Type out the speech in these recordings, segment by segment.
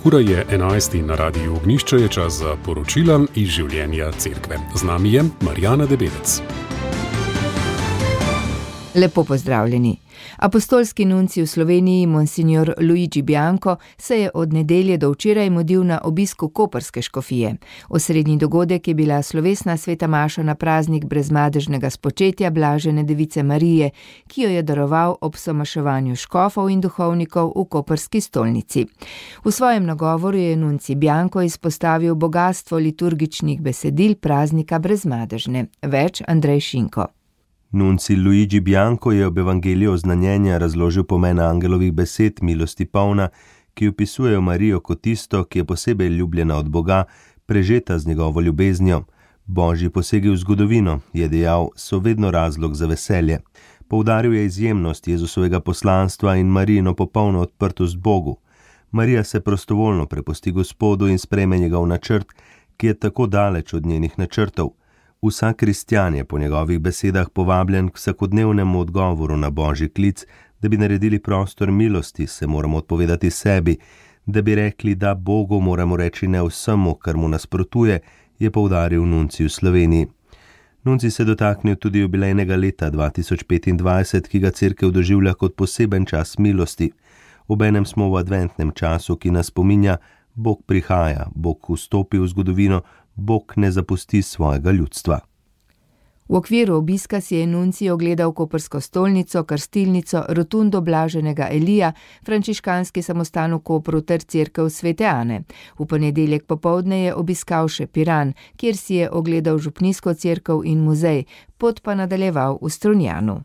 Ura je 11 na Radiu Ognjišče, je čas za poročila iz življenja cerkve. Z nami je Marjana Debelec. Lepo pozdravljeni. Apostolski nuncij v Sloveniji, monsignor Luigi Bianco, se je od nedelje do včeraj mudil na obisku koprske škofije. Osrednji dogodek je bila slovesna sveta maša na praznik brezmadežnega spočetja Blažene device Marije, ki jo je daroval ob somaševanju škofov in duhovnikov v koprski stolnici. V svojem nagovoru je nuncij Bianco izpostavil bogastvo liturgičnih besedil praznika brezmadežne. Več Andrej Šinko. Nuncij Luigi Bianco je ob evangeliju oznanjenja razložil pomen angelovih besed milosti polna, ki opisujejo Marijo kot tisto, ki je posebej ljubljena od Boga, prežeta z njegovo ljubeznijo. Božji posegi v zgodovino, je dejal, so vedno razlog za veselje. Poudaril je izjemnost Jezusovega poslanstva in Marijino popolno odprtost Bogu. Marija se prostovoljno prepusti Gospodu in sprejme njegov načrt, ki je tako daleč od njenih načrtov. Vsak kristjan je po njegovih besedah povabljen k vsakodnevnemu odgovoru na Božji klic, da bi naredili prostor milosti, se moramo odpovedati sebi, da bi rekli, da Bogu moramo reči ne vsemu, kar mu nasprotuje, je poudaril nuncij v Sloveniji. Nuncij se dotaknil tudi jubilejnega leta 2025, ki ga cerkev doživlja kot poseben čas milosti. Obenem smo v adventnem času, ki nas spominja, Bog prihaja, Bog vstopi v zgodovino, Bog ne zapusti svojega ljudstva. V okviru obiska si je nuncij ogledal koprsko stolnico, krstilnico, rotundo Blaženega Elija, frančiškanski samostan v Kopru ter cerkev Svete Ane. V ponedeljek popoldne je obiskal še Piran, kjer si je ogledal župnijsko cerkev in muzej, pot pa nadaljeval v Strunjanu.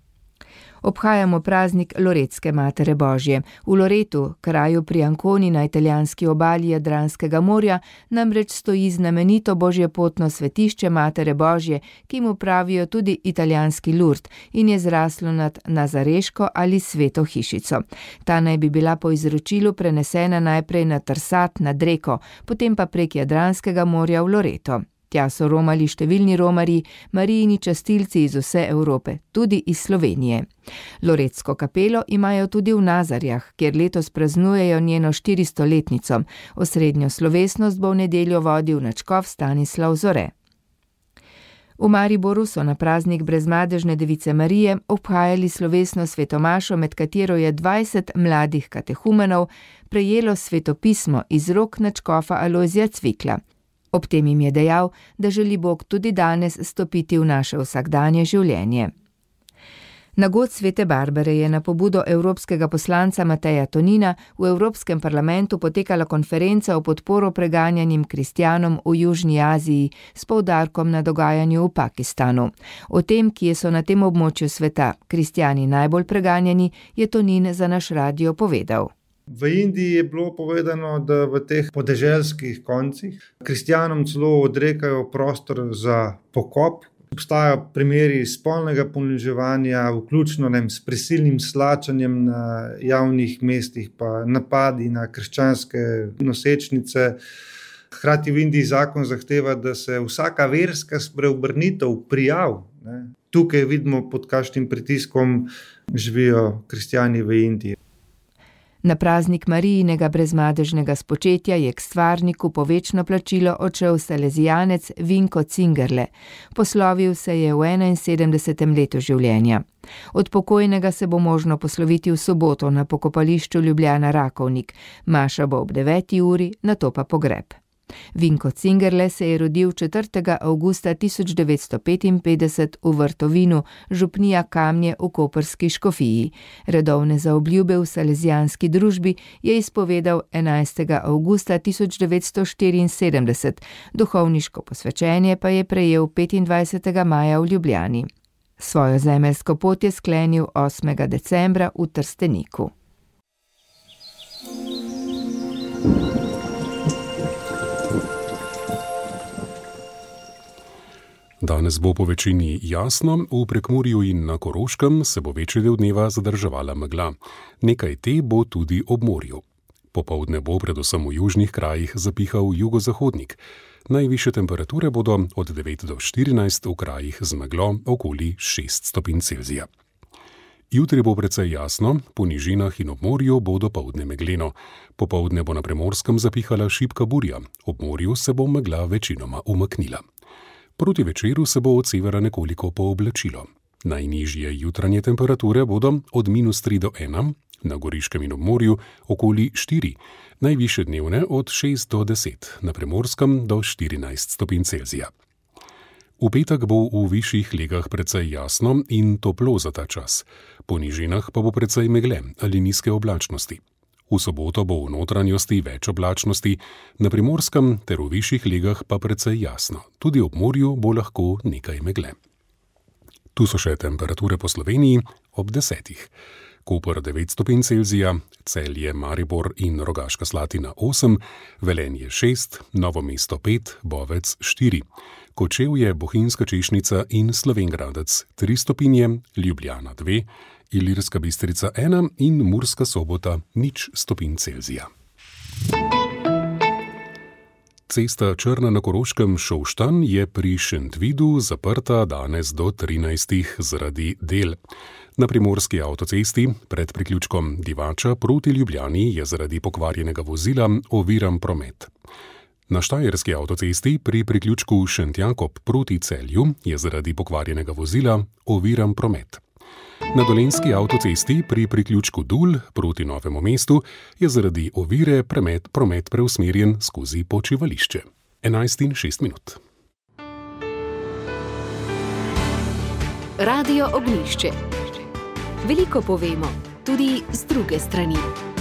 Obhajamo praznik Loretske Matere Božje. V Loretu, kraju pri Anconi na italijanski obali Jadranskega morja, namreč stoji znamenito božjepotno svetišče Matere Božje, ki mu pravijo tudi italijanski Lourdes in je zraslo nad Nazareško ali Sveto hišico. Ta naj bi bila po izročilu prenesena najprej na Trsat nad Reko, potem pa prek Jadranskega morja v Loreto. Tja so romali številni romarji, Marijini častilci iz vse Evrope, tudi iz Slovenije. Loretsko kapelo imajo tudi v Nazarjah, kjer letos praznujejo njeno 400-letnico. Osrednjo slovesnost bo v nedeljo vodil nadškof Stanislav Zore. V Mariboru so na praznik brezmadežne device Marije obhajali slovesno svetomašo, med katero je 20 mladih katehumenov prejelo svetopismo iz rok nadškofa Alojzija Cvikla. Ob tem jim je dejal, da želi Bog tudi danes stopiti v naše vsakdanje življenje. Na god Svete Barbare je na pobudo evropskega poslanca Mateja Tonina v Evropskem parlamentu potekala konferenca o podporo preganjanim kristjanom v Južni Aziji s poudarkom na dogajanju v Pakistanu. O tem, kje so na tem območju sveta kristjani najbolj preganjani, je Tonin za naš radio povedal. V Indiji je bilo povedano, da v teh podeželskih koncih kristjanom celo odrekajo prostor za pokop. Obstajajo primeri spolnega poniževanja, vključno s prisilnim slačanjem na javnih mestih, pa napadi na krščanske nosečnice. Hkrati v Indiji zakon zahteva, da se vsaka verska spreobrnitev prijavi. Tukaj vidimo, pod kakšnim pritiskom živijo kristjani v Indiji. Na praznik Marijinega brezmadežnega spočetja je k stvarniku po večno plačilo odšel salezijanec Vinko Cingerle. Poslovil se je v 71. letu življenja. Od pokojnega se bo možno posloviti v soboto na pokopališču Ljubljana Rakovnik. Maša bo ob 9. uri, nato pa pogreb. Vinko Cingerle se je rodil 4. avgusta 1955 v Vrtovinu, župnija Kamnje v koprski škofiji. Redovne zaobljube v salezijanski družbi je izpovedal 11. avgusta 1974, duhovniško posvečenje pa je prejel 25. maja v Ljubljani. Svojo zemeljsko pot je sklenil 8. decembra v Trsteniku. Danes bo po večini jasno, v Prekmurju in na Koroškem se bo večji del dneva zadrževala megla. Nekaj te bo tudi ob morju. Popoldne bo predvsem v južnih krajih zapihal jugozahodnik. Najvišje temperature bodo od 9 do 14 v krajih z meglo okoli 6 stopinj Celzija. Jutri bo precej jasno, po nižinah in ob morju bo dopoldne megleno. Popoldne bo na Primorskem zapihala šibka burja, ob morju se bo megla večinoma umaknila. Proti večeru se bo od severa nekoliko pooblačilo. Najnižje jutranje temperature bodo od -3 do 1, na Goriškem in ob morju okoli 4, najvišje dnevne od 6 do 10, na Primorskem do 14 stopinj Celzija. V petek bo v višjih legah precej jasno in toplo za ta čas, po nižinah pa bo precej megle ali nizke oblačnosti. V soboto bo v notranjosti več oblačnosti, na Primorskem ter v višjih legah pa precej jasno, tudi ob morju bo lahko nekaj megle. Tu so še temperature po Sloveniji ob 10. Koper 9 stopinj Celzija, Celje, Maribor in Rogaška Slatina 8, Velenje 6, Novo mesto 5, Bovec 4, Kočevje, Bohinjska Češnica in Slovenjgradec 3 stopinje, Ljubljana 2, Ilirska Bistrica 1 in Murska Sobota 0 stopinj Celzija. Cesta Črna na Koroškem Šoštanj je pri Šentvidu zaprta danes do 13. zaradi del. Na primorski avtocesti pred priključkom Divača proti Ljubljani je zaradi pokvarjenega vozila oviran promet. Na štajerski avtocesti pri priključku Šentjakob proti Celju je zaradi pokvarjenega vozila oviran promet. Na dolenjski avtocesti pri priključku Dul proti Novemu mestu je zaradi ovire promet preusmerjen skozi počivališče. 11:06. Radio Ognjišče. Veliko povemo, tudi z druge strani.